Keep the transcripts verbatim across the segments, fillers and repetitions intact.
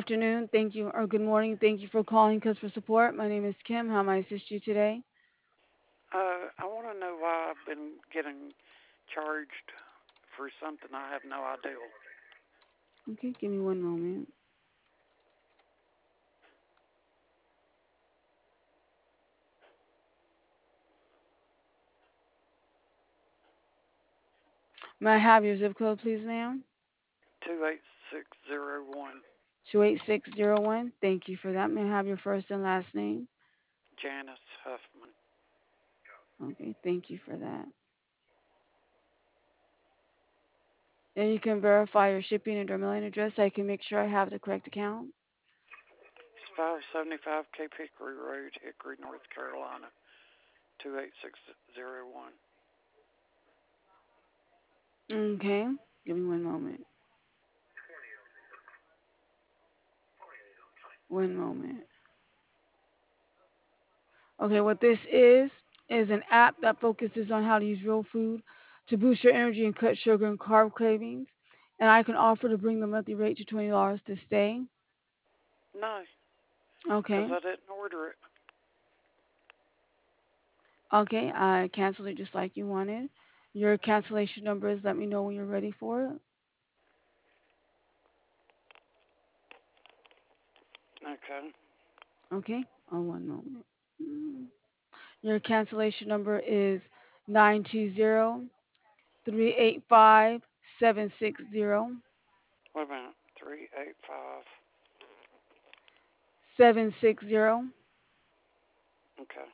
afternoon. Thank you, or good morning. Thank you for calling customer support. My name is Kim. How may I assist you today? Uh, I want to know why I've been getting charged for something I have no idea. Okay, give me one moment. May I have your zip code, please, ma'am? two eight six zero one. two eight six zero one. Thank you for that. May I have your first and last name? Janice Huffman. Okay, thank you for that. And you can verify your shipping and or mailing address so I can make sure I have the correct account. It's five seventy-five Cape Hickory Road, Hickory, North Carolina, two eight six zero one. Okay, give me one moment. One moment. Okay, what this is is an app that focuses on how to use real food to boost your energy and cut sugar and carb cravings. And I can offer to bring the monthly rate to twenty dollars to stay. No, because Okay. I didn't order it. Okay, I canceled it just like you wanted. Your cancellation number is let me know when you're ready for it. Okay. Okay, oh, one moment. Mm. Your cancellation number is nine two zero three eight five seven six zero Wait a minute. three eight five. seven six zero. Okay.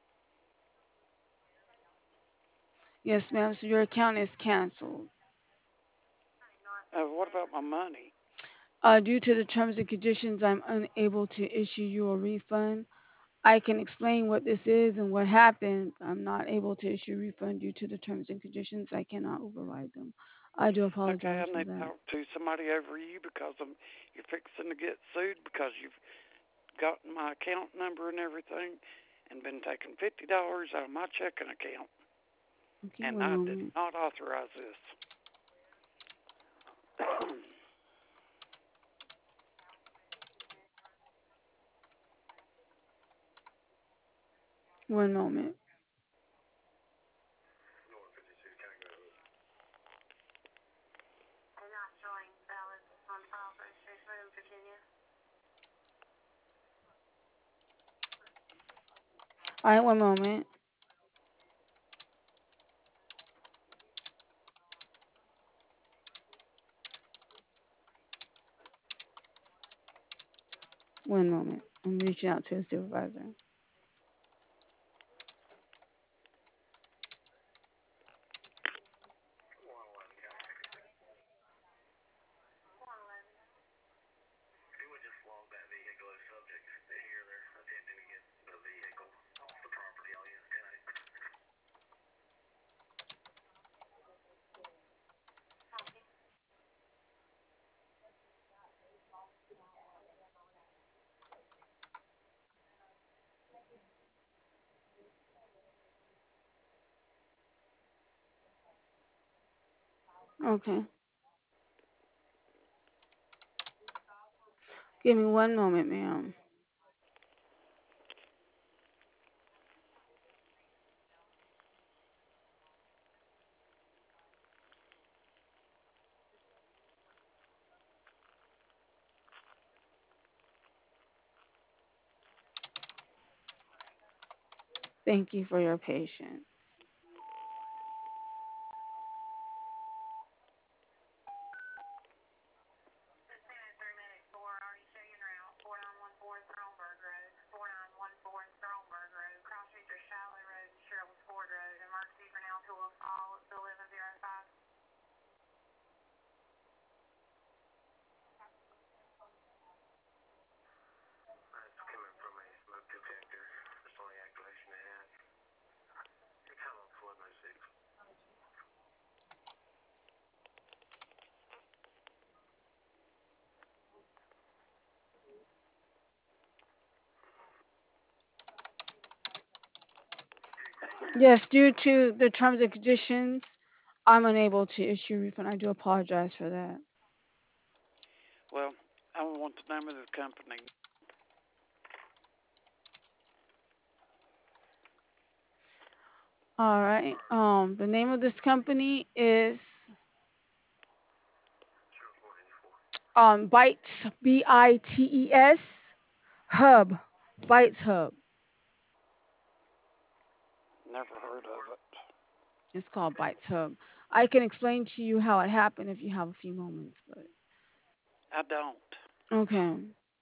Yes, ma'am. So your account is canceled. Uh, what about my money? Uh, due to the terms and conditions, I'm unable to issue you a refund. I can explain what this is and what happened. I'm not able to issue a refund due to the terms and conditions. I cannot override them. I do Okay, I apologize for need to that. talk to somebody over you because I'm, you're fixing to get sued because you've gotten my account number and everything and been taking fifty dollars out of my checking account. Okay, And one I did moment. not authorize this. One moment. All right, one moment. One moment. I'm reaching out to a supervisor. Okay. Give me one moment, ma'am. Thank you for your patience. Yes, due to the terms and conditions, I'm unable to issue a refund. I do apologize for that. Well, I want want the name of the company. All right. Um, the name of this company is um Bytes, B I T E S Hub. Bytes Hub. Never heard of it. It's called Bytes Hub. I can explain to you how it happened if you have a few moments, but I don't. okay.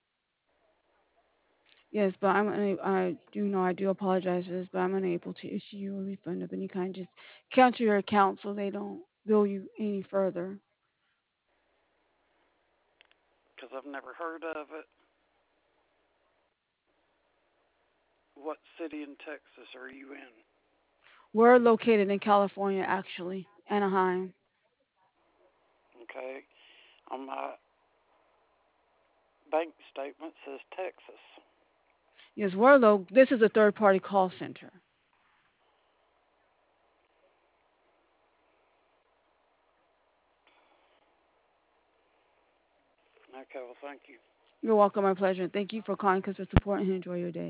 Yes, but I'm una- I do know I do apologize for this, but I'm unable to issue you a refund of any kind. Just cancel your account so they don't bill you any further. Because I've never heard of it. What city in Texas are you in? We're located in California, actually, Anaheim. Okay. On my bank statement says Texas. Yes, we're lo- This is a third-party call center. Okay, well, thank you. You're welcome, my pleasure. Thank you for calling Customer Support and enjoy your day.